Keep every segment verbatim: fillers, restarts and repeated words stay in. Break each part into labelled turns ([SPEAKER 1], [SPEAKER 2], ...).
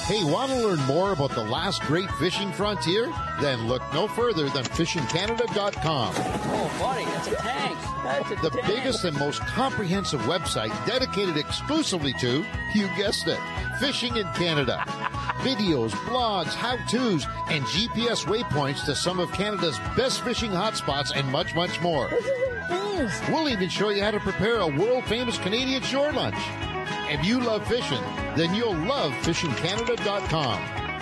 [SPEAKER 1] Hey, want to learn more about the last great fishing frontier? Then look no further than fishing canada dot com.
[SPEAKER 2] Oh, buddy, that's a tank. That's a
[SPEAKER 1] The
[SPEAKER 2] tank.
[SPEAKER 1] biggest and most comprehensive website dedicated exclusively to, you guessed it, fishing in Canada. Videos, blogs, how-tos, and G P S waypoints to some of Canada's best fishing hotspots and much, much more.
[SPEAKER 2] This is amazing.
[SPEAKER 1] We'll even show you how to prepare a world-famous Canadian shore lunch. If you love fishing, then you'll love fishing canada dot com.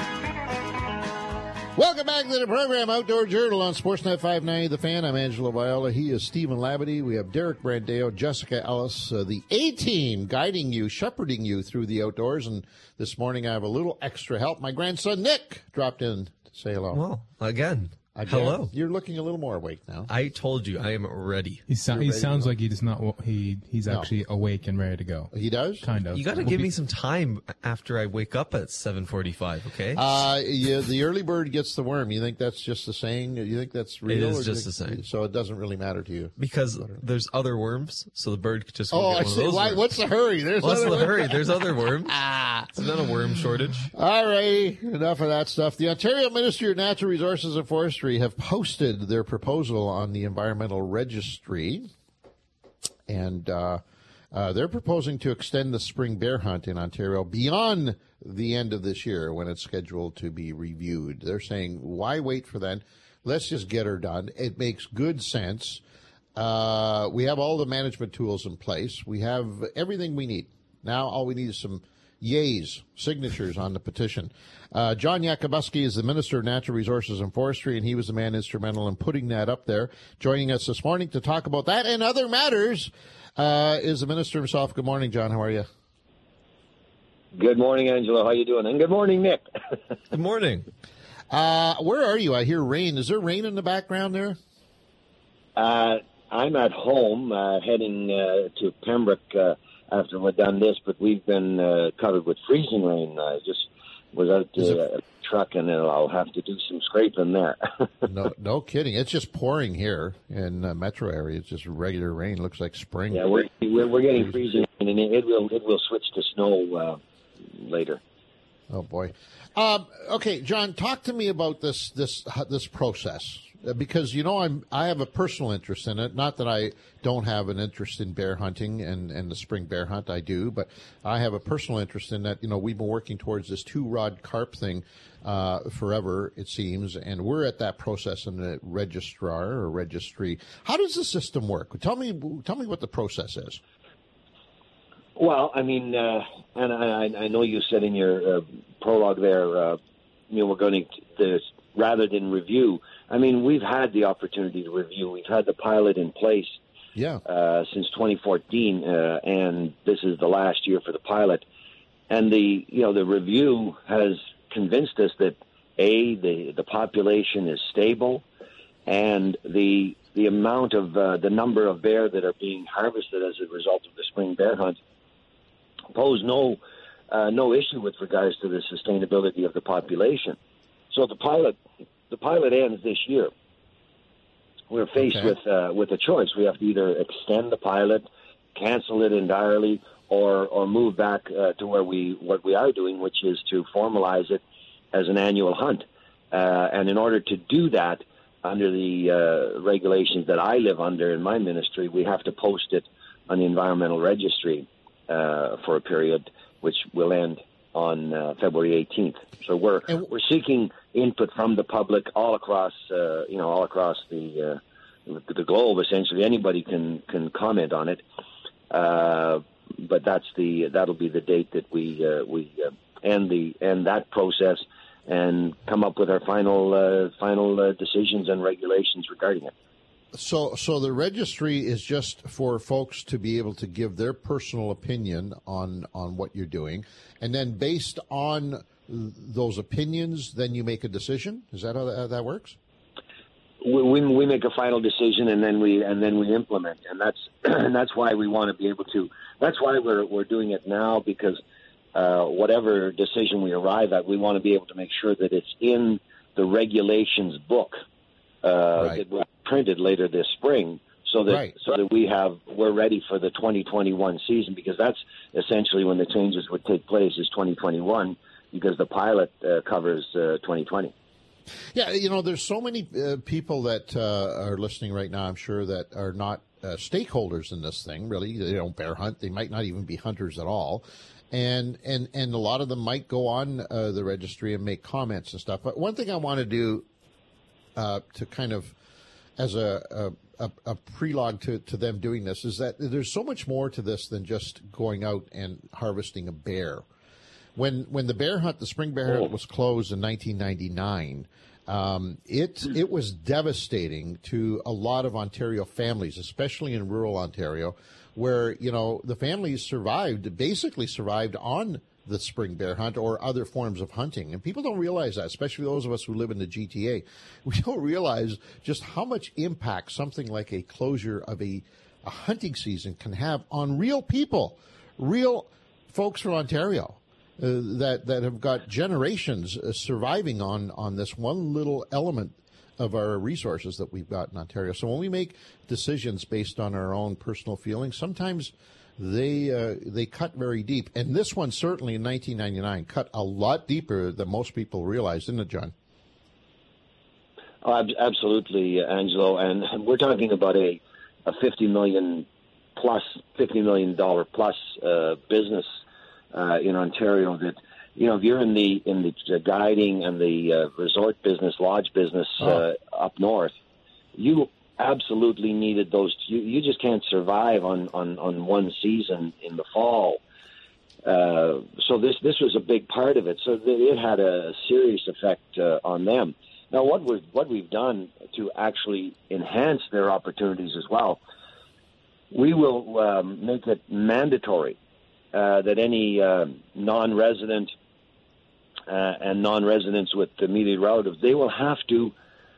[SPEAKER 1] Welcome back to the program, Outdoor Journal on Sportsnet five ninety The Fan. I'm Angelo Viola. He is Stephen Labadie. We have Derek Brandeo, Jessica Ellis, uh, the A-Team guiding you, shepherding you through the outdoors. And this morning I have a little extra help. My grandson Nick dropped in to say hello.
[SPEAKER 3] Well, again.
[SPEAKER 1] Again.
[SPEAKER 3] Hello.
[SPEAKER 1] You're looking a little more awake now.
[SPEAKER 3] I told you I am ready.
[SPEAKER 4] He, so, he sounds like he does not. He he's
[SPEAKER 1] No.
[SPEAKER 4] actually awake and ready to go.
[SPEAKER 1] He does?
[SPEAKER 4] Kind of.
[SPEAKER 3] You got to
[SPEAKER 4] We'll
[SPEAKER 3] give
[SPEAKER 4] be-
[SPEAKER 3] me some time after I wake up at seven forty-five, okay?
[SPEAKER 1] Uh, yeah, the early bird gets the worm. You think that's just a saying? You think that's real?
[SPEAKER 3] is
[SPEAKER 1] or do you
[SPEAKER 3] just
[SPEAKER 1] think-
[SPEAKER 3] a saying.
[SPEAKER 1] So it doesn't really matter to you.
[SPEAKER 3] because there's other worms, so the bird could just go
[SPEAKER 1] Oh,
[SPEAKER 3] get
[SPEAKER 1] I
[SPEAKER 3] one
[SPEAKER 1] see.
[SPEAKER 3] of those
[SPEAKER 1] Why,
[SPEAKER 3] worms.
[SPEAKER 1] what's the hurry? There's
[SPEAKER 3] What's
[SPEAKER 1] other
[SPEAKER 3] the
[SPEAKER 1] worms.
[SPEAKER 3] hurry? There's other worms. It's not a worm shortage.
[SPEAKER 1] All righty, enough of that stuff. The Ontario Ministry of Natural Resources and Forestry have posted their proposal on the Environmental Registry, and uh, uh, they're proposing to extend the spring bear hunt in Ontario beyond the end of this year when it's scheduled to be reviewed. They're saying, why wait for that? Let's just get her done. It makes good sense. Uh, we have all the management tools in place. We have everything we need. Now all we need is some yays, signatures on the petition. Uh, John Yakubuski is the Minister of Natural Resources and Forestry, and he was the man instrumental in putting that up there. Joining us this morning to talk about that and other matters uh, is the Minister himself. Good morning, John. How are you?
[SPEAKER 5] Good morning, Angelo. How you doing? And good morning, Nick.
[SPEAKER 3] Good morning.
[SPEAKER 1] Uh, where are you? I hear rain. Is there rain in the background there?
[SPEAKER 5] uh, I'm at home uh, heading uh, to Pembroke uh, after we're done this, but we've been uh, covered with freezing rain. I just was out
[SPEAKER 1] Is
[SPEAKER 5] to
[SPEAKER 1] it-
[SPEAKER 5] a truck, and I'll have to do some scraping there.
[SPEAKER 1] No, no kidding. It's just pouring here in the metro area. It's just regular rain. Looks like spring.
[SPEAKER 5] yeah, we're, we're we're getting freezing rain, and it will it will switch to snow uh, later.
[SPEAKER 1] Oh boy. Um, okay, John, talk to me about this this this process uh, because you know I'm I have a personal interest in it. Not that I don't have an interest in bear hunting and, and the spring bear hunt. I do, but I have a personal interest in that. You know, we've been working towards this two rod carp thing uh, forever, it seems, and we're at that process in the registrar or registry. How does the system work? Tell me tell me what the process is.
[SPEAKER 5] Well, I mean, uh, and I, I know you said in your uh, prologue there, uh, you know, we're going to, rather than review, I mean, we've had the opportunity to review. We've had the pilot in place
[SPEAKER 1] Yeah.
[SPEAKER 5] uh, since twenty fourteen, uh, and this is the last year for the pilot. And the, you know, the review has convinced us that, A, the, the population is stable, and the the amount of, uh, the number of bear that are being harvested as a result of the spring bear hunt pose no uh, no issue with regards to the sustainability of the population. So the pilot the pilot ends this year. We're faced
[SPEAKER 1] Okay.
[SPEAKER 5] with uh, with a choice. We have to either extend the pilot, cancel it entirely, or or move back uh, to where we what we are doing, which is to formalize it as an annual hunt. Uh, and in order to do that, under the uh, regulations that I live under in my ministry, we have to post it on the environmental registry uh, for a period, which will end on uh, February eighteenth. So we're
[SPEAKER 1] And-
[SPEAKER 5] we're seeking input from the public all across, uh, you know, all across the uh, the globe. Essentially, anybody can can comment on it. Uh, but that's the that'll be the date that we uh, we uh, end the end that process and come up with our final uh, final uh, decisions and regulations regarding it.
[SPEAKER 1] So, so the registry is just for folks to be able to give their personal opinion on on what you're doing, and then based on those opinions, then you make a decision. Is that how that, how that works?
[SPEAKER 5] We, we we make a final decision, and then we and then we implement, and that's and that's why we want to be able to. That's why we're we're doing it now, because uh, whatever decision we arrive at, we want to be able to make sure that it's in the regulations book uh,
[SPEAKER 1] Right.
[SPEAKER 5] that will be printed later this spring, so that
[SPEAKER 1] Right.
[SPEAKER 5] so that we have we're ready for the twenty twenty-one season, because that's essentially when the changes would take place, is twenty twenty-one. because the pilot uh, covers uh, twenty twenty.
[SPEAKER 1] Yeah, you know, there's so many uh, people that uh, are listening right now, I'm sure, that are not uh, stakeholders in this thing, really. They don't bear hunt. They might not even be hunters at all. And and, and a lot of them might go on uh, the registry and make comments and stuff. But one thing I want to do uh, to kind of, as a, a, a prelogue to, to them doing this, is that there's so much more to this than just going out and harvesting a bear. When when the bear hunt, the spring bear hunt, was closed in nineteen ninety-nine, um, it it was devastating to a lot of Ontario families, especially in rural Ontario, where, you know, the families survived, basically survived on the spring bear hunt or other forms of hunting. And people don't realize that, especially those of us who live in the G T A. We don't realize just how much impact something like a closure of a, a hunting season can have on real people, real folks from Ontario. Uh, that that have got generations uh, surviving on, on this one little element of our resources that we've got in Ontario. So when we make decisions based on our own personal feelings, sometimes they uh, they cut very deep. And this one certainly in nineteen ninety-nine cut a lot deeper than most people realized, didn't it, John?
[SPEAKER 5] Oh, ab- absolutely, uh, Angelo. And we're talking about a, a fifty million plus, fifty million dollar plus uh, business Uh, in Ontario that, you know, if you're in the in the guiding and the uh, resort business, lodge business uh, oh. up north, you absolutely needed those. You, you just can't survive on, on, on one season in the fall. Uh, so this this was a big part of it. So it had a serious effect uh, on them. Now, what we what we've done to actually enhance their opportunities as well, we will um, make it mandatory. Uh, that any uh, non-resident uh, and non-residents with immediate relatives, they will have to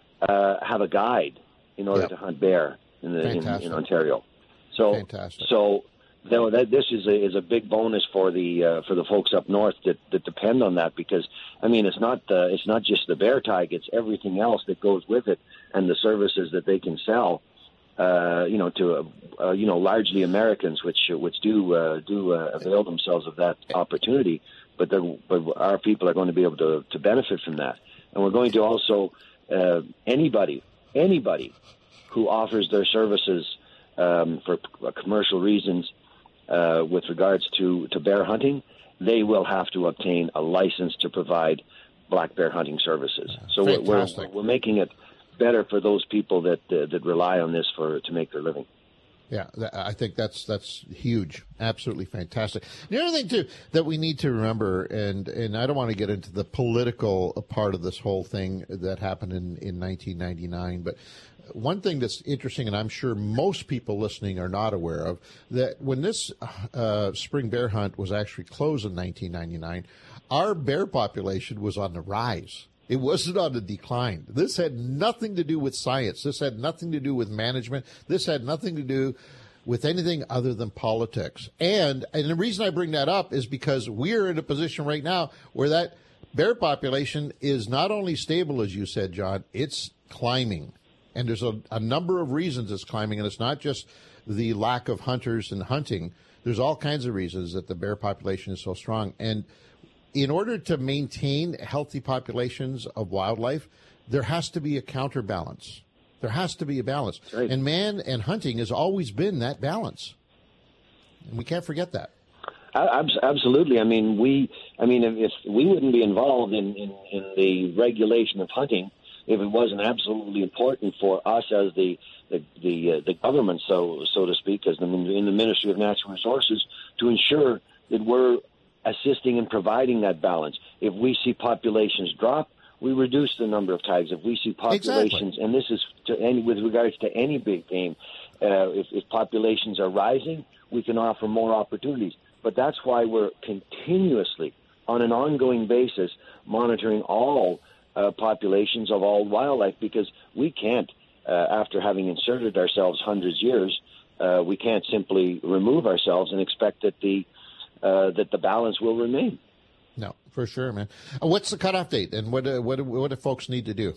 [SPEAKER 5] uh, have a guide in order
[SPEAKER 1] yep.
[SPEAKER 5] to hunt bear in, the, in, in Ontario. So,
[SPEAKER 1] Fantastic.
[SPEAKER 5] so though that this is a, is a big bonus for the uh, for the folks up north that, that depend on that, because I mean it's not uh, it's not just the bear tag, it's everything else that goes with it and the services that they can sell. Uh, you know, to uh, you know, largely Americans, which which do uh, do uh, avail themselves of that opportunity, but but our people are going to be able to, to benefit from that, and we're going to also uh, anybody anybody who offers their services um, for commercial reasons uh, with regards to, to bear hunting, they will have to obtain a license to provide black bear hunting services. So we're, we're we're making it better for those people that uh, that rely on this for to make their living.
[SPEAKER 1] Yeah, I think that's that's huge, absolutely fantastic. The other thing too that we need to remember, and and I don't want to get into the political part of this whole thing that happened in in nineteen ninety-nine, but one thing that's interesting, and I'm sure most people listening are not aware of, that when this uh, spring bear hunt was actually closed in nineteen ninety-nine, our bear population was on the rise. It wasn't on the decline. This had nothing to do with science. This had nothing to do with management. This had nothing to do with anything other than politics. And, and the reason I bring that up is because we're in a position right now where that bear population is not only stable, as you said, John, it's climbing. And there's a, a number of reasons it's climbing, and it's not just the lack of hunters and hunting. There's all kinds of reasons that the bear population is so strong. And in order to maintain healthy populations of wildlife, there has to be a counterbalance. There has to be a balance.
[SPEAKER 5] Right.
[SPEAKER 1] And man and hunting has always been that balance. And we can't forget that.
[SPEAKER 5] Absolutely. I mean, we. I mean, if we wouldn't be involved in, in, in the regulation of hunting if it wasn't absolutely important for us as the the the, uh, the government, so so to speak, as the, in the Ministry of Natural Resources, to ensure that we're assisting and providing that balance. If we see populations drop, we reduce the number of tags. If we see populations,
[SPEAKER 1] exactly.
[SPEAKER 5] and this is to any with regards to any big game, uh, if, if populations are rising, we can offer more opportunities. But that's why we're continuously, on an ongoing basis, monitoring all uh, populations of all wildlife, because we can't, uh, after having inserted ourselves hundreds of years, uh, we can't simply remove ourselves and expect that the Uh, that the balance will remain.
[SPEAKER 1] No, for sure, man. Uh, what's the cutoff date, and what uh, what what do folks need to do?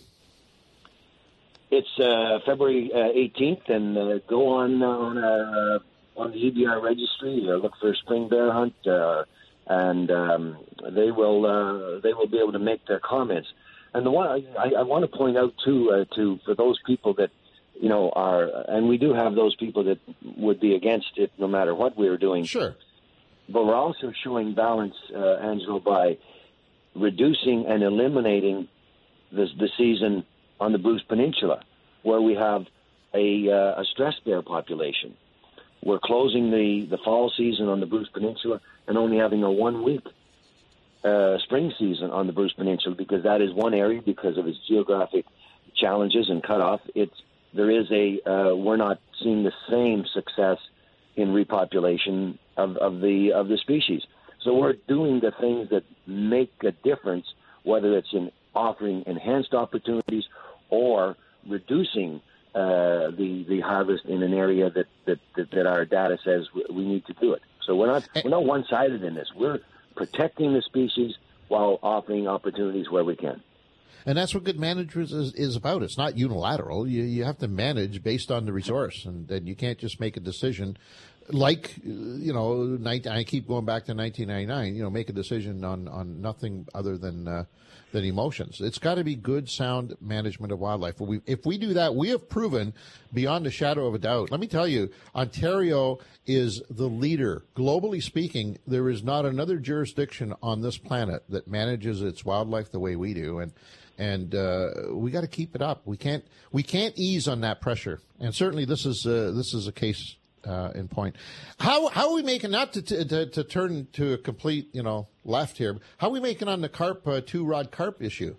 [SPEAKER 5] It's uh, February uh, eighteenth, and uh, go on uh, on uh, on the E B R registry. Uh, look for spring bear hunt, uh, and um, they will uh, they will be able to make their comments. And the one I, I want to point out too, uh, to for those people that you know are, and we do have those people that would be against it no matter what we were doing.
[SPEAKER 1] Sure.
[SPEAKER 5] But we're also showing balance, uh, Angelo, by reducing and eliminating the, the season on the Bruce Peninsula, where we have a, uh, a stress bear population. We're closing the, the fall season on the Bruce Peninsula and only having a one-week uh, spring season on the Bruce Peninsula, because that is one area, because of its geographic challenges and cutoff. It's there is a uh, we're not seeing the same success in repopulation of, of the of the species. So we're doing the things that make a difference, whether it's in offering enhanced opportunities or reducing uh, the the harvest in an area that, that, that, that our data says we need to do it. So we're not we're not one-sided in this. We're protecting the species while offering opportunities where we can.
[SPEAKER 1] And that's what good management is, is about. It's not unilateral. You you have to manage based on the resource, and, and you can't just make a decision like, you know, I keep going back to nineteen ninety-nine, you know, make a decision on, on nothing other than uh, than emotions. It's got to be good, sound management of wildlife. If we, if we do that, we have proven beyond a shadow of a doubt. Let me tell you, Ontario is the leader. Globally speaking, there is not another jurisdiction on this planet that manages its wildlife the way we do. And And uh, we got to keep it up. We can't we can't ease on that pressure. And certainly this is uh, this is a case uh, in point. How how are we making, not to, to to turn to a complete you know left here? How are we making on the carp uh, two rod carp issue?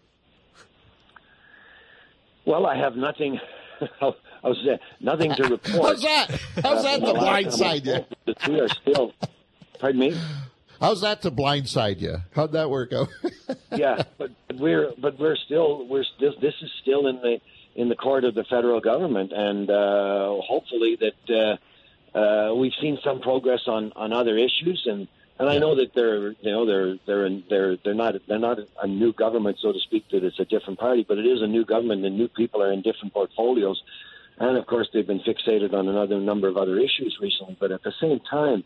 [SPEAKER 5] Well, I have nothing. I was uh, nothing to report.
[SPEAKER 1] How's that? How's that to blindside you?
[SPEAKER 5] We are still. Pardon me.
[SPEAKER 1] How's that to blindside you? How'd that work out?
[SPEAKER 5] Yeah, but we're but we're still we're still this is still in the in the court of the federal government, and uh, hopefully that uh, uh, we've seen some progress on, on other issues, and, and I know that they're you know they're they're in, they're they're not they're not a new government, so to speak, that it's a different party, but it is a new government, and new people are in different portfolios, and of course they've been fixated on another number of other issues recently, but at the same time.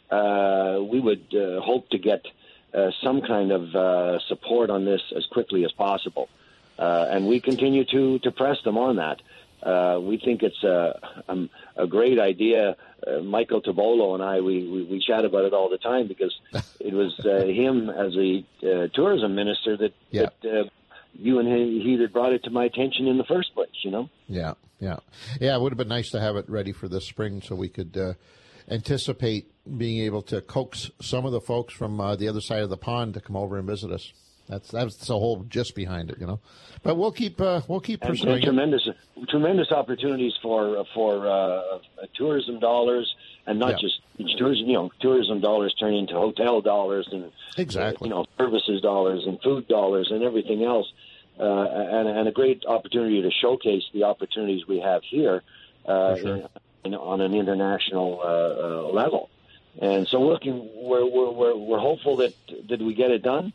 [SPEAKER 5] Uh, we would uh, hope to get uh, some kind of uh, support on this as quickly as possible. Uh, and we continue to, to press them on that. Uh, we think it's a, um, a great idea. Uh, Michael Tobolo and I, we, we, we chat about it all the time because it was uh, him as the uh, tourism minister that,
[SPEAKER 1] yeah.
[SPEAKER 5] that uh, you and he, he that brought it to my attention in the first place, you know?
[SPEAKER 1] Yeah, yeah. Yeah, it would have been nice to have it ready for this spring so we could uh, anticipate being able to coax some of the folks from uh, the other side of the pond to come over and visit us. That's that's the whole gist behind it, you know. But we'll keep uh, we'll keep
[SPEAKER 5] and,
[SPEAKER 1] pursuing
[SPEAKER 5] and tremendous it. tremendous opportunities for for uh, tourism dollars, and not
[SPEAKER 1] yeah.
[SPEAKER 5] just tourism. You know, tourism dollars turn into hotel dollars, and
[SPEAKER 1] exactly.
[SPEAKER 5] uh, you know, services dollars and food dollars and everything else, uh, and, and a great opportunity to showcase the opportunities we have here uh,
[SPEAKER 1] sure.
[SPEAKER 5] in, in, on an international uh, uh, level. And so we're looking, we're, we're, we're, we're hopeful that, that we get it done.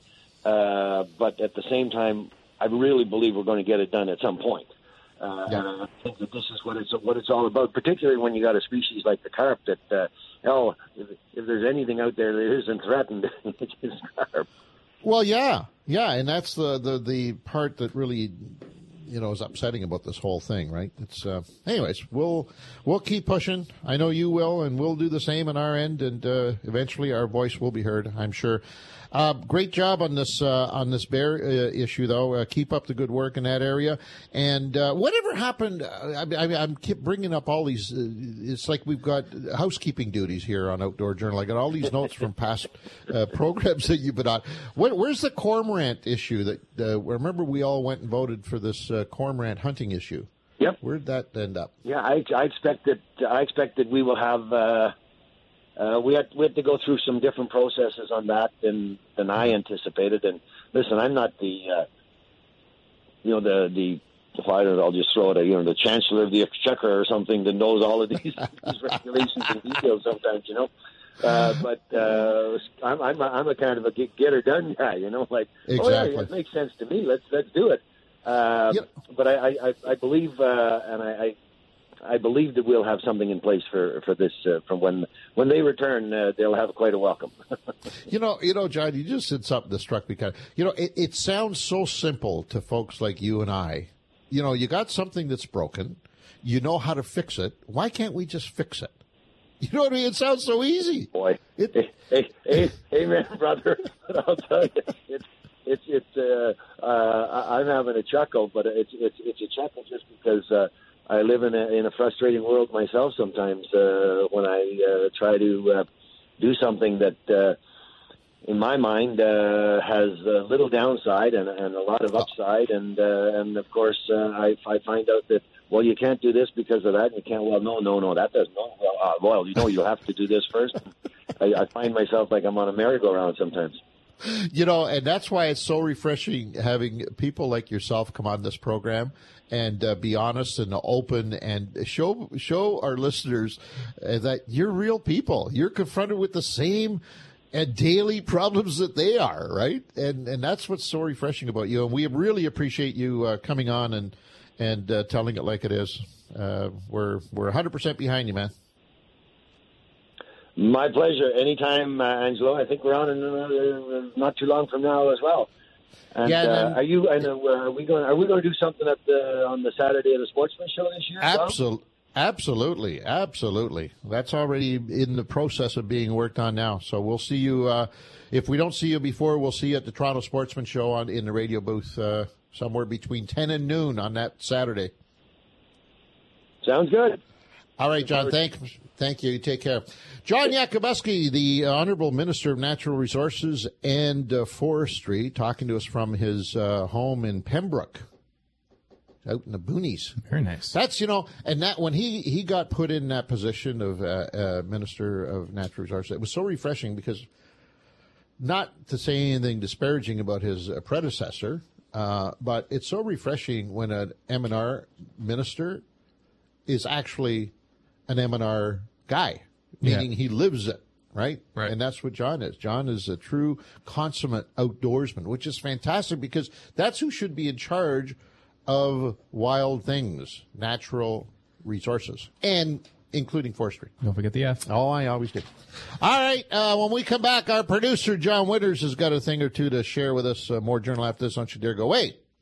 [SPEAKER 5] Uh, but at the same time, I really believe we're going to get it done at some point. Uh,
[SPEAKER 1] yeah.
[SPEAKER 5] And I think that this is what it's, what it's all about, particularly when you got a species like the carp that, uh, hell, if, if there's anything out there that isn't threatened, it's carp.
[SPEAKER 1] Well, yeah, yeah. And that's the, the, the part that really, you know, is upsetting about this whole thing, right? It's, uh, anyways, we'll, we'll keep pushing. I know you will, and we'll do the same on our end, and, uh, eventually our voice will be heard, I'm sure. Uh, great job on this, uh, on this bear uh, issue, though. Uh, keep up the good work in that area. And, uh, whatever happened, uh, I, I, I'm keep bringing up all these, uh, it's like we've got housekeeping duties here on Outdoor Journal. I got all these notes from past, uh, programs that you've been on. Where, where's the cormorant issue that, uh, remember we all went and voted for this, uh, cormorant hunting issue?
[SPEAKER 5] Yep.
[SPEAKER 1] Where'd that end up?
[SPEAKER 5] Yeah, I, I expect that, I expect that we will have, uh, Uh, we had we had to go through some different processes on that than than I anticipated. And listen, I'm not the uh, you know the the I don't know, I'll just throw it at, you know the Chancellor of the Exchequer or something that knows all of these, these regulations and details sometimes, you know. Uh, but uh, I'm I'm a, I'm a kind of a get, get her done guy, you know, like
[SPEAKER 1] exactly.
[SPEAKER 5] oh yeah, it makes sense to me. Let's let's do it. Uh,
[SPEAKER 1] yep.
[SPEAKER 5] But I I, I believe uh, and I. I I believe that we'll have something in place for for this. Uh, from when when they return, uh, they'll have quite a welcome.
[SPEAKER 1] You know, you know, John, you just said something that struck me kind of. You know, it, it sounds so simple to folks like you and I. You know, you got something that's broken. You know how to fix it. Why can't we just fix it? You know what I mean? It sounds so easy.
[SPEAKER 5] Boy,
[SPEAKER 1] It,
[SPEAKER 5] hey, hey, hey, hey, man, brother, I'll tell you, it's it's it's. Uh, uh, I'm having a chuckle, but it's it's it's a chuckle just because uh, I live in a in a frustrating world myself. Sometimes uh, when I uh, try to uh, do something that, uh, in my mind, uh, has a little downside and, and a lot of upside, and uh, and of course uh, I I find out that. Well, you can't do this because of that. And you can't. Well, no, no, no. That doesn't. No, well, uh, well, you know, you have to do this first. I, I find myself like I'm on a merry-go-round sometimes.
[SPEAKER 1] You know, and that's why it's so refreshing having people like yourself come on this program and uh, be honest and open and show show our listeners uh, that you're real people. You're confronted with the same uh, daily problems that they are, right? And and that's what's so refreshing about you. And we really appreciate you uh, coming on and. and uh, telling it like it is. Uh, we're we're one hundred percent behind you, man.
[SPEAKER 5] My pleasure. Anytime, uh, Angelo. I think we're on in uh, not too long from now as well. And
[SPEAKER 1] Yeah, and
[SPEAKER 5] uh,
[SPEAKER 1] then-
[SPEAKER 5] are you? And uh, are we going? Are we going to do something at the on the Saturday of the Sportsman Show this year? Tom?
[SPEAKER 1] Absolutely. Absolutely, absolutely. That's already in the process of being worked on now. So we'll see you. Uh, if we don't see you before, we'll see you at the Toronto Sportsman Show on in the radio booth uh, somewhere between ten and noon on that Saturday.
[SPEAKER 5] Sounds good.
[SPEAKER 1] All right, John. Thank, thank you. Take care. John Yakubuski, the Honorable Minister of Natural Resources and uh, Forestry, talking to us from his uh, home in Pembroke, out in the boonies.
[SPEAKER 4] Very nice.
[SPEAKER 1] That's, you know, and that when he, he got put in that position of uh, uh, Minister of Natural Resources, it was so refreshing because not to say anything disparaging about his uh, predecessor, uh, but it's so refreshing when an M and R minister is actually an M and R guy, meaning
[SPEAKER 4] Yeah.
[SPEAKER 1] he lives it, right?
[SPEAKER 3] Right.
[SPEAKER 1] And that's what John is. John is a true consummate outdoorsman, which is fantastic because that's who should be in charge of wild things, natural resources, and including forestry.
[SPEAKER 4] Don't forget the F.
[SPEAKER 1] Oh, I always do. All right. Uh, when we come back, our producer, John Winters, has got a thing or two to share with us. Uh, more journal after this. Don't you dare go away.